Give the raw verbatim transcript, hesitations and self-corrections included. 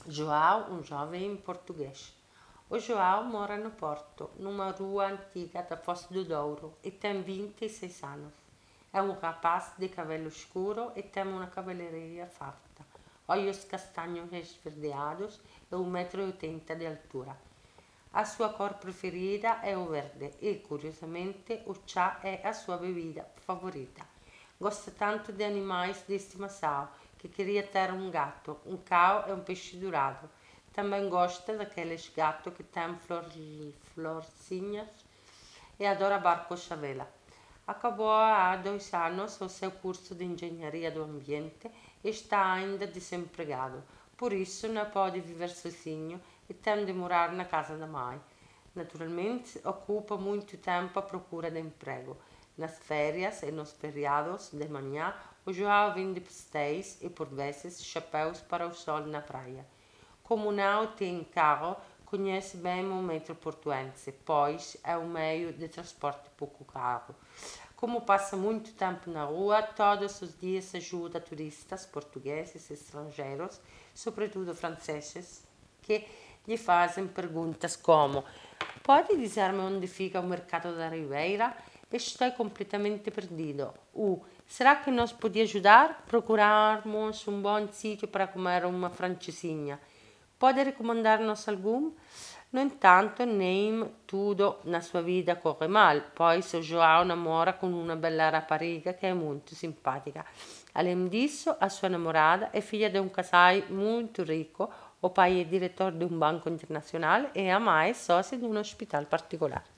João, um jovem português. O João mora no Porto, numa rua antiga da Foz do Douro, e tem vinte e seis anos. É um rapaz de cabelo escuro e tem uma cabeleireira farta, olhos castanhos esverdeados e um metro e oitenta de altura. A sua cor preferida é o verde e, curiosamente, o chá é a sua bebida favorita. Gosta tanto de animais de estimação que queria ter um gato, um cão e um peixe dourado. Também gosta daqueles gatos que têm flor, florzinhas e adora barcos à vela. Acabou há dois anos o seu curso de engenharia do ambiente e está ainda desempregado. Por isso não pode viver sozinho e tem de morar na casa da mãe. Naturalmente, ocupa muito tempo à procura de emprego. Nas férias e nos feriados de manhã, o João vende pastéis e, por vezes, chapéus para o sol na praia. Como não tem carro, conhece bem o metro portuense, pois é um meio de transporte pouco caro. Como passa muito tempo na rua, todos os dias ajuda turistas portugueses e estrangeiros, sobretudo franceses, que lhe fazem perguntas como: pode dizer-me onde fica o mercado da Ribeira? Estou completamente perdido. Ou será que nos podia ajudar? Procurarmos um bom sítio para comer uma francesinha. Pode recomendar-nos algum? No entanto, nem tudo na sua vida corre mal, pois o João namora com uma bela rapariga que é muito simpatica. Além disso, a sua namorada é filha de um casal muito rico, o pai é diretor de um banco internacional e a mãe é sócia de um hospital particolare.